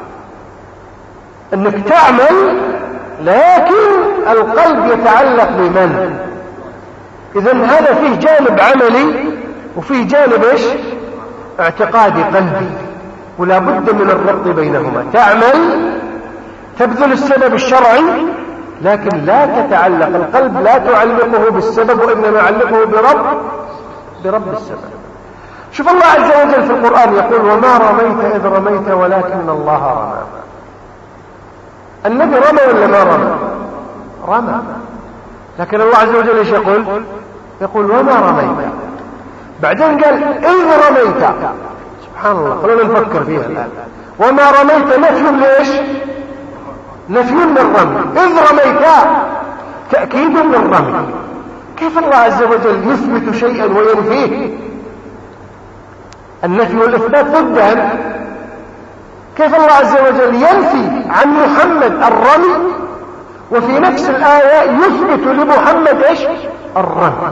أنك تعمل لكن القلب يتعلق بمن؟ إذن هذا فيه جانب عملي وفيه جانب إيش؟ اعتقادي قلبي، ولا بد من الربط بينهما. تعمل تبذل السبب الشرعي، لكن لا تتعلق القلب، لا تعلقه بالسبب، وإنما يعلقه برب برب السبب. شوف الله عز وجل في القرآن يقول: وما رميت إذ رميت ولكن الله رمى. النبي رمى ولا ما رمى؟ رمى. لكن الله عز وجل ايش يقول؟ يقول وما رميت. بعدين قال إذ رميت. سبحان الله، خلونا نفكر فيها الآن. وما رميت نفي ليش؟ نفي للرمي. إذ رميت تأكيد للرمي. كيف الله عز وجل يثبت شيئا وينفيه؟ النفي والإثبات ضدان. كيف الله عز وجل ينفي عن محمد الرمي وفي نفس الآية يثبت لمحمد ايش؟ الرمي.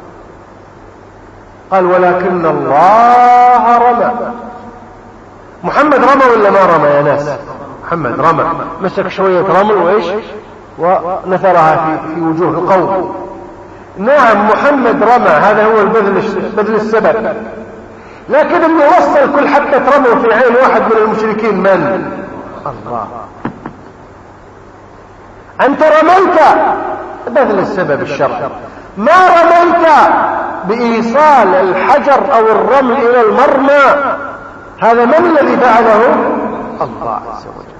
قال ولكن الله رمى. محمد رمى ولا ما رمى يا ناس؟ محمد رمى، مسك شوية رمل وايش ونثرها في, في وجوه القوم. نعم محمد رمى، هذا هو البذل بذل السبب، لكن اللي وصل كل حبة رمل في عين واحد من المشركين من؟ الله. أنت رميت بذل السبب الشرعي، ما رميت بإيصال الحجر أو الرمل إلى المرمى. هذا من الذي فعله؟ الله عز وجل.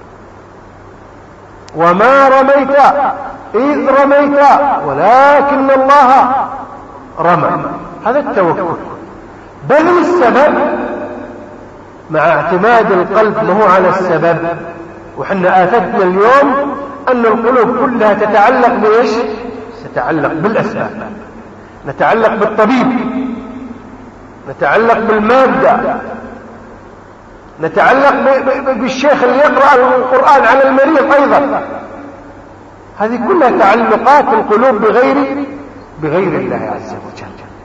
وما رميت إذ رميت ولكن الله رمى. هذا التوكل، بذل السبب مع اعتماد القلب ما هو على السبب. وحنا آفتنا اليوم أن القلوب كلها تتعلق بإيش؟ تتعلق بالأسباب. نتعلق بالطبيب، نتعلق بالمادة، نتعلق بالشيخ اللي يقرأ القرآن على المريض أيضا. هذه كلها تعلقات القلوب بغير بغير الله عز وجل.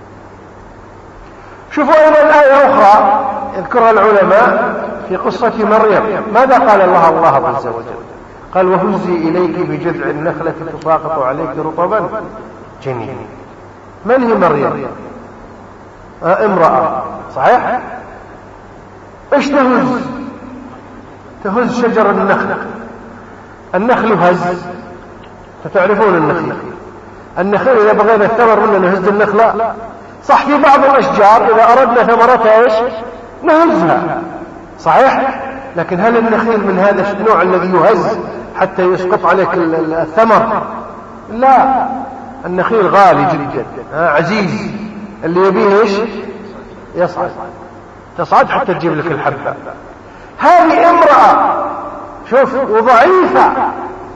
شوفوا أيضا الآية أخرى يذكرها العلماء في قصة مريم. ماذا قال الله الله عز وجل؟ قال وهزي إليك بجذع النخلة تساقط عليك رطبا جنيا. من هي مريم؟ آه امرأة، صحيح؟ ايش تهز؟ تهز شجر النخل. النخل هز، فتعرفون النخل. النخل إذا بغينا الثمر منه نهز النخلة، صح. في بعض الأشجار إذا أردنا ثمرتها ايش؟ نهزها، صحيح. لكن هل النخيل من هذا النوع الذي يهز حتى يسقط عليك الثمر؟ لا، النخيل غالي جدا، عزيز، اللي يبيه ايش؟ يصعد، تصعد حتى تجيب لك الحبة. هذه امرأة شوف وضعيفة،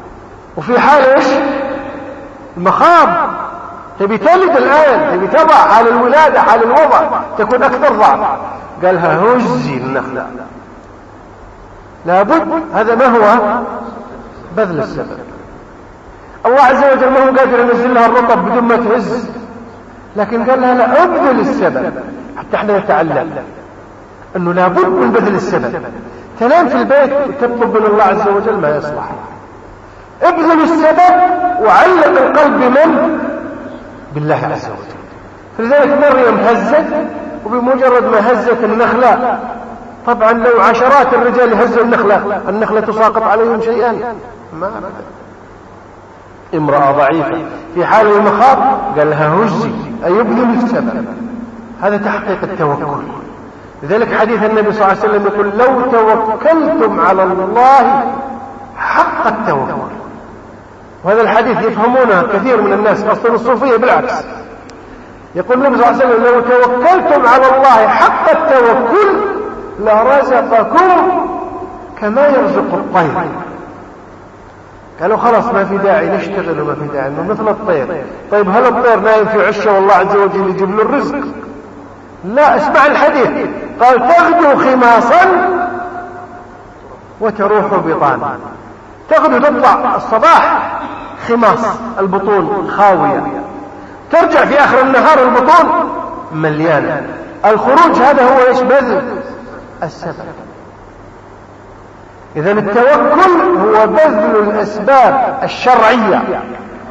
وفي حال ايش؟ المخاض، تبي تلد الآن، تبي تضع حال الولادة حال الوضع تكون أكثر ضعف، قالها هزي النخلة. لابد، هذا ما هو بذل السبب. الله عز وجل ما هو قادر ينزل لها الرطب بدون ما تهز، لكن قال لها لا، ابذل السبب. حتى احنا نتعلم انه لابد من بذل السبب. تنام في البيت وتطلب من الله عز وجل ما يصلح، ابذل السبب وعلق القلب بمن؟ بالله عز وجل. فلذلك مريم هزت، وبمجرد ما هزت النخلة، طبعا لو عشرات الرجال هزوا النخلة النخلة تساقط عليهم شيئا؟ ما أبدا. امرأة ضعيفة في حال المخاض قال لها هزي، أي ابذل السبب. هذا تحقيق التوكل. لذلك حديث النبي صلى الله عليه وسلم يقول لو توكلتم على الله حق التوكل. وهذا الحديث يفهمونه كثير من الناس، خاصة الصوفية بالعكس. يقول النبي صلى الله عليه وسلم لو توكلتم على الله حق التوكل لرزقكم كما يرزق الطير. قالوا خلاص ما في داعي نشتغل وما في داعي مثل الطير. طيب هل الطير نايم في عشه والله عز وجل يجيب له الرزق؟ لا، اسمع الحديث، قال تغدو خماصا وتروح بطانا. تغدو تطلع الصباح خماص، البطون خاوية، ترجع في آخر النهار البطون مليانة. الخروج هذا هو ايش؟ بذل السبب. إذن التوكل هو بذل الأسباب الشرعية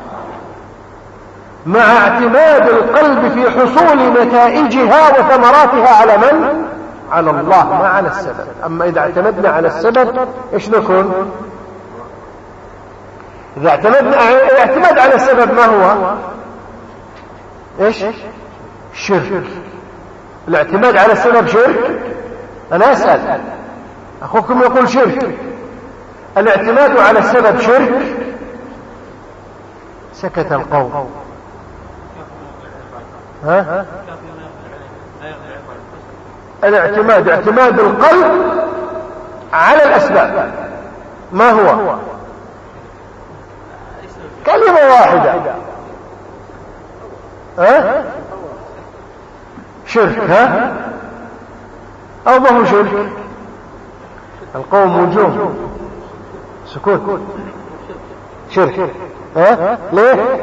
مع اعتماد القلب في حصول نتائجها وثمراتها على من؟ على الله، ما على السبب. أما إذا اعتمدنا على السبب إيش نكون؟ إذا اعتمدنا اعتماد على السبب ما هو؟ إيش؟ شرك. الاعتماد على السبب شرك؟ أنا أسأل، أخوكم يقول شرك. الاعتماد على السبب شرك؟ سكت القوم. ها؟ الاعتماد اعتماد القلب على الأسباب ما هو؟ كلمة واحدة. ها؟ شرك. ها؟ أو ما هو شرك؟ القوم وجوه سكوت. شرك. ها؟ ليه؟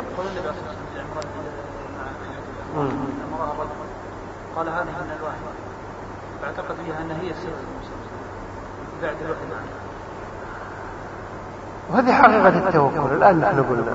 قال هذه من الواحد فاعتقد فيها أن هي السر بعد الوحدة. وهذه حقيقة التوكل. الآن نحن قلنا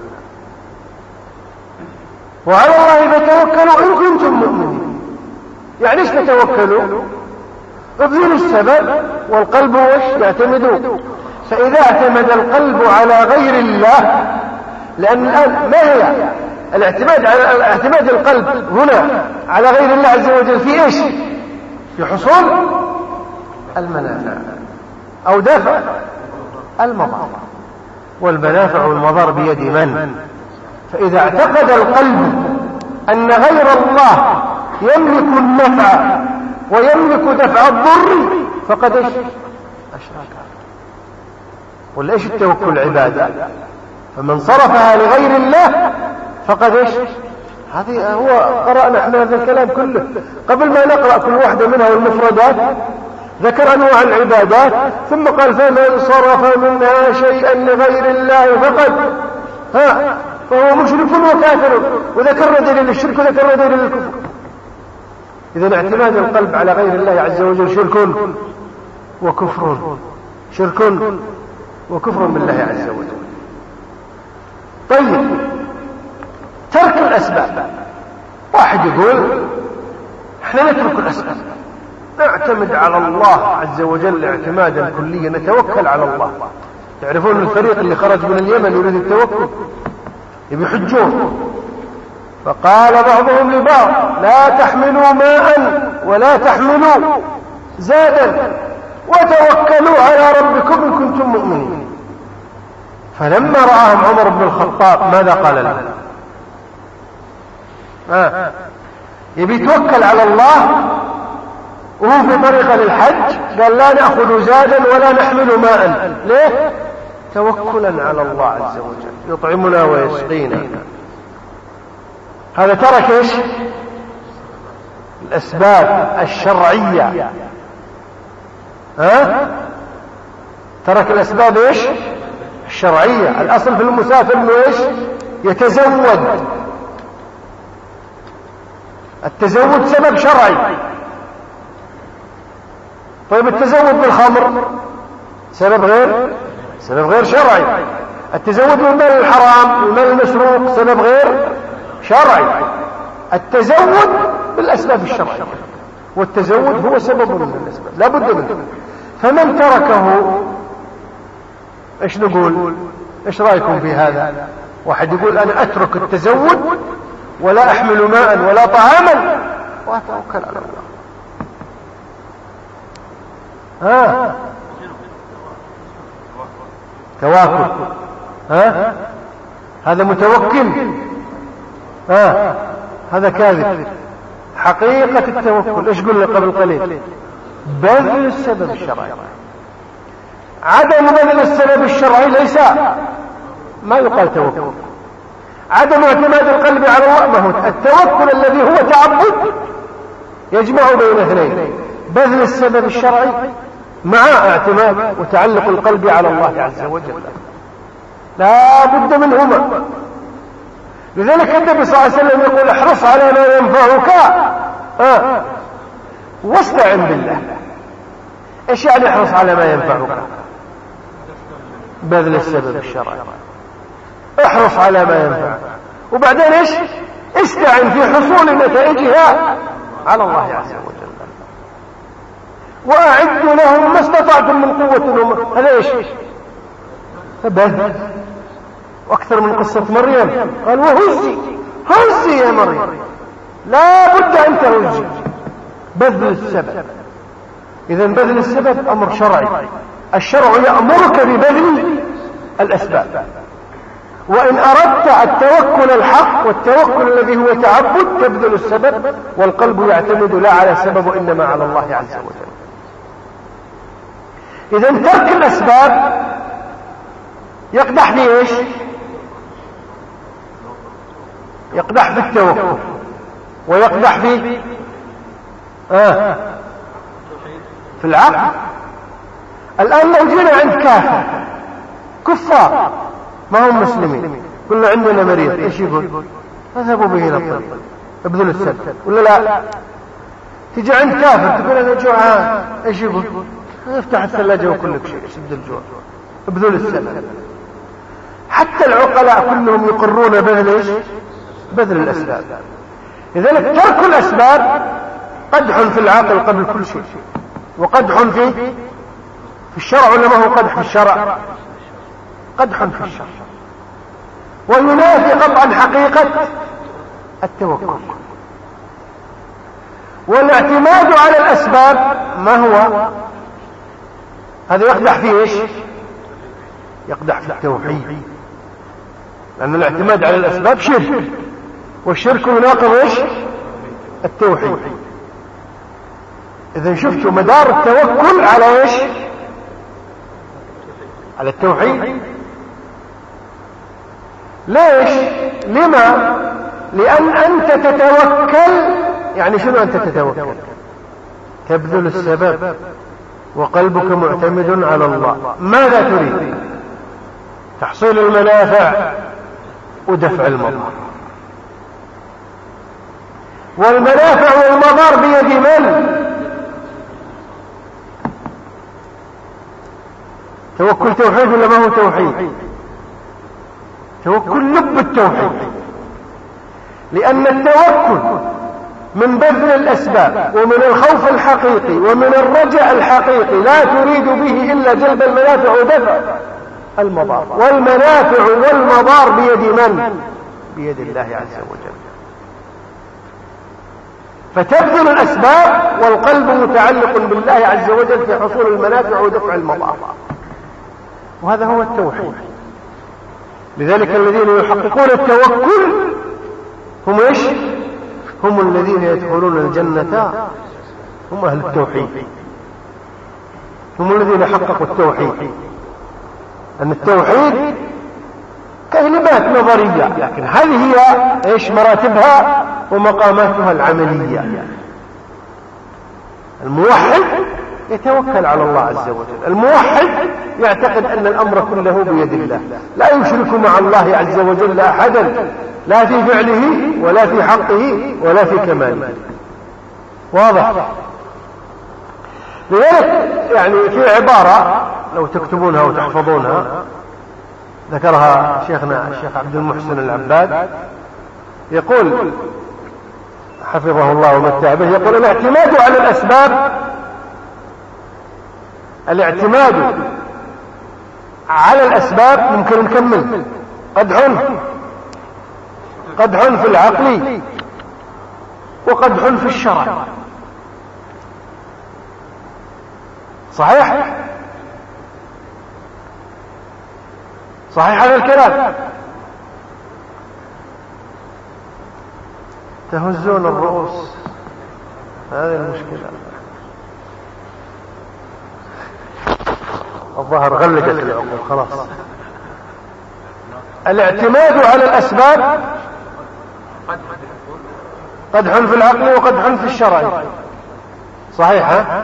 وعلى الله فتوكلوا إن كنتم مؤمنين. يعني ايش تتوكلوا؟ ابذلوا السبب والقلب وش يعتمدون. فإذا اعتمد القلب على غير الله، لأن الآن ما هي الاعتماد على اعتماد القلب هنا على غير الله عز وجل في ايش؟ في حصول المنافع او دفع المضار، والمنافع والمضار بيد من؟ فاذا اعتقد القلب ان غير الله يملك النفع ويملك دفع الضر فقد ايش؟ اشرك. ولا ايش التوكل؟ عباده. فمن صرفها لغير الله فقد ايش؟ هذه هو قرأنا احنا هذا الكلام كله قبل ما نقرأ كل واحدة منها والمفردات. ذكر انواع العبادات ثم قال فمن صرف منها شيئا لغير الله فقد ها فهو مشرك وكافر، وذكرنا دليل الشرك وذكرنا دليل الكفر. اذا اعتماد القلب على غير الله عز وجل شرك وكفر، شرك وكفر بالله عز وجل. طيب ترك الأسباب. واحد يقول احنا نترك الأسباب، نعتمد على الله عز وجل اعتمادا كليا، نتوكل على الله. تعرفون الفريق اللي خرج من اليمن يريد التوكل يحجون، فقال بعضهم لبعض لا تحملوا ماء ولا تحملوا زادا وتوكلوا على ربكم إن كنتم مؤمنين. فلما رآهم عمر بن الخطاب ماذا قال له؟ آه. يبي يتوكل على الله وهو في طريقه للحج، قال لا نأخذ زادا ولا نحمل ماء. ليه؟ توكلا على الله عز وجل يطعمنا ويسقينا. هذا ترك ايش؟ الأسباب الشرعية، ها؟ ترك الأسباب ايش؟ الشرعية. الأصل في المسافر انه ايش؟ يتزود. التزود سبب شرعي. طيب التزود بالخمر سبب غير سبب غير شرعي. التزود بالمال الحرام المال المسروق سبب غير شرعي. التزود بالأسباب الشرعية، والتزود هو سبب من الأسباب لا بد منه. فمن تركه ايش نقول؟ ايش رأيكم في هذا؟ واحد يقول انا اترك التزود ولا احمل ماء ولا طعاما واتوكل على الله. ها تواكل، ها هذا متوكل، ها هذا كاذب. حقيقة التوكل ايش قلنا قبل قليل؟ بذل السبب الشرعي. عدم بذل السبب الشرعي ليس ما يقال توكل. عدم اعتماد القلب على الله ما هو التوكل الذي هو تعبد يجمع بين اثنين: بذل السبب الشرعي مع اعتماد وتعلق القلب على الله عز وجل، لا بد منهما. لذلك النبي صلى الله عليه وسلم يقول احرص على ما ينفعك آه. واستعن بالله. ايش يعني احرص على ما ينفعك؟ بذل السبب الشرعي، احرص على ما ينفعك، وبعدين ايش؟ استعن في حصول نتائجها على الله عز وجل. واعدوا لهم ما استطعتم من قوة. هذا ايش؟ فبذل. واكثر من قصة مريم قال وهزي هزي يا مريم، لا بد ان تهزي. بذل السبب. اذا بذل السبب امر شرعي. الشرع يأمرك ببذل الاسباب. وان اردت التوكل الحق والتوكل الذي هو تعبد تبذل السبب، والقلب يعتمد لا على السبب وانما على الله عز وجل. اذا ترك الاسباب يقدح في ايش؟ يقدح في التوكل، ويقدح في آه في العقل. الآن لو جينا عند كافر كفار ما هم مسلمين قلنا عندنا مريض ايش يقول؟ اذهبوا به الى الطبيب ابذلوا السبب ولا لا؟ تجي عند كافر تقول انا جوعان ايش يقول؟ افتح الثلاجة وكلك شيء سد الجوع ابذلوا السبب. حتى العقلاء كلهم يقرون بذل ايش؟ بذل الاسباب. لذلك ترك الاسباب قدح في العقل قبل كل شيء، وقدح في في الشرع. ولا ما هو قدح في الشرع؟ قدح في الشرع، وينافي قطعا حقيقة التوكل. والاعتماد على الاسباب ما هو؟ هذا يقدح فيه ايش؟ يقدح في التوحيد، لأن الاعتماد على الأسباب شرك، والشرك يناقض ايش؟ التوحيد. إذا شفتوا مدار التوكل على ايش؟ على التوحيد. ليش؟ لما؟ لأن أنت تتوكل. يعني شنو أنت تتوكل؟ تبذل السبب وقلبك معتمد على الله. ماذا تريد؟ تحصيل المنافع ودفع المضار. والمنافع والمضار بيد من؟ توكل توحيد ولا ما هو توحيد؟ توكل لب التوحيد. لأن التوكل من بذل الأسباب ومن الخوف الحقيقي ومن الرجاء الحقيقي، لا تريد به إلا جلب المنافع ودفع المضار. والمنافع والمضار بيد من؟ بيد الله عز وجل. فتبذل الأسباب والقلب متعلق بالله عز وجل في حصول المنافع ودفع المضار، وهذا هو التوحيد. لذلك الذين يحققون التوكل هم ايش؟ هم الذين يدخلون الجنة، هم أهل التوحيد، هم الذين حققوا التوحيد. أن التوحيد كلمات نظرية، لكن هذه هي إيش مراتبها ومقاماتها العملية. الموحد يتوكل على الله عز وجل، الموحد يعتقد أن الأمر كله بيد الله، لا يشرك مع الله عز وجل أحدا، لا في فعله ولا في حقه ولا في كماله. واضح؟ لذلك يعني في عبارة لو تكتبونها وتحفظونها ذكرها شيخنا الشيخ عبد المحسن العباد، يقول حفظه الله ومتع به، يقول الاعتماد على الأسباب الاعتماد على الأسباب ممكن نكمل قدح قدح في العقل وقدح في الشرع. صحيح؟ صحيح هذا الكلام؟ تهزون الرؤوس، هذه المشكلة. الظهر غلقت العقول خلاص. الاعتماد على الأسباب قدح في العقل وقدح في الشرع. صحيح؟ ها؟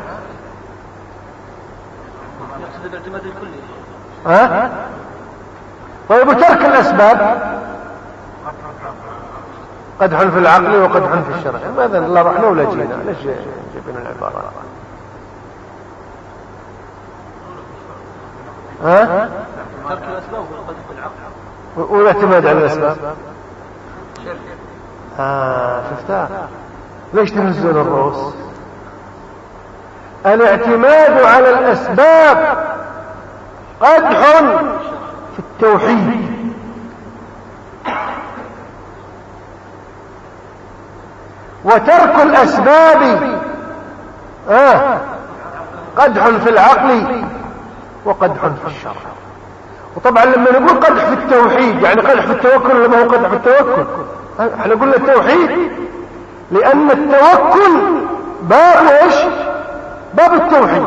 يقصد الاعتماد الكلي. ها؟ طيب وترك الأسباب قدح في العقل وقدح في الشرع. ماذا لا رحنا ولا جينا؟ ليش جبنا العبارة؟ ها؟ ترك الأسباب والقدح في العقل والاعتماد على الأسباب. آه شفتها؟ ليش تهزون الرؤوس؟ الاعتماد على الأسباب قدح في التوحيد، وترك الأسباب آه قدح في العقل وقدح في الشرع. وطبعا لما نقول قدح في التوحيد يعني قدح في التوكل، لما هو قدح في التوكل احنا قلنا التوحيد لأن التوكل باب ايش؟ باب التوحيد.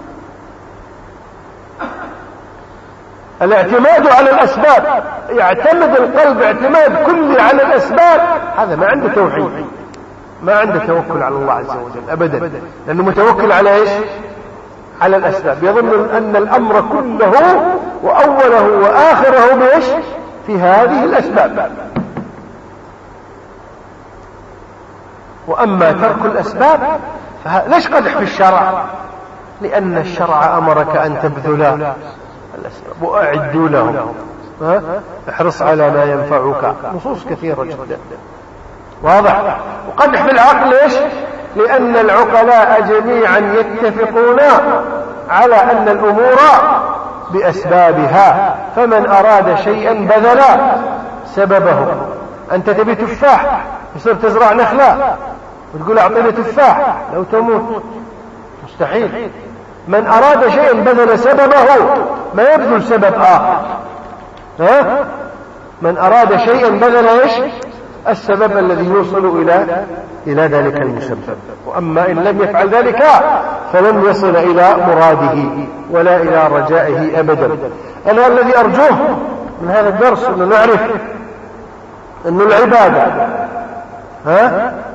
الاعتماد على الأسباب، يعتمد القلب اعتماد كلي على الأسباب، هذا ما عنده توحيد، ما عنده توكل على الله عز وجل أبدا، لأنه متوكل على ايش؟ على الأسباب، يظن أن الأمر كله وأوله وآخره بإيش؟ في هذه الأسباب. وأما ترك الأسباب ليش قدح في الشرع؟ لأن الشرع أمرك أن تبذل الأسباب وأعدوا لهم، احرص على ما ينفعك، نصوص كثيرة جدا. واضح؟ وقدح في العقل ليش؟ لأن العقلاء جميعا يتفقون على أن الأمور بأسبابها، فمن أراد شيئا بذل سببه. أنت تبي تفاح يصير تزرع نخلة وتقول أعطيني تفاح لو تموت، مستحيل. من أراد شيئا بذل سببه، ما يبذل سبب آخر. ها؟ من أراد شيئا بذل إيش؟ السبب الذي يوصل إلى إلى ذلك المسبب. وأما إن لم يفعل ذلك فلن يصل إلى مراده ولا إلى رجائه أبدا. أنا الذي أرجوه من هذا الدرس أن نعرف أن العبادة ها